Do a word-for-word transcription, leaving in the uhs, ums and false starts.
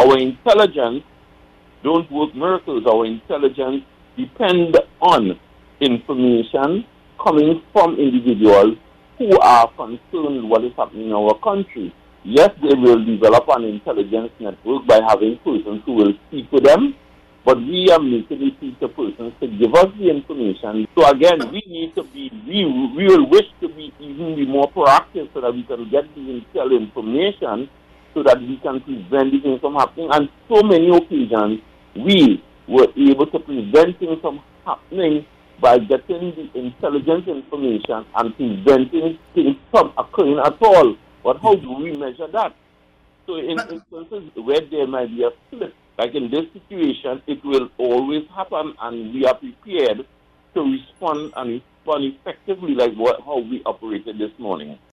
our intelligence don't work miracles. Our intelligence depend on information coming from individuals who are concerned with what is happening in our country. Yes, they will develop an intelligence network by having persons who will speak to them, but we are making it easier persons to give us the information. So again, we need to be, we, we will wish to be even be more proactive so that we can get the intel information so that we can prevent these things from happening. And so many occasions, we were able to prevent things from happening by getting the intelligence information and preventing things from occurring at all. But how do we measure that? So in instances where there might be a slip, like in this situation, it will always happen, and we are prepared to respond and respond effectively like what, how we operated this morning.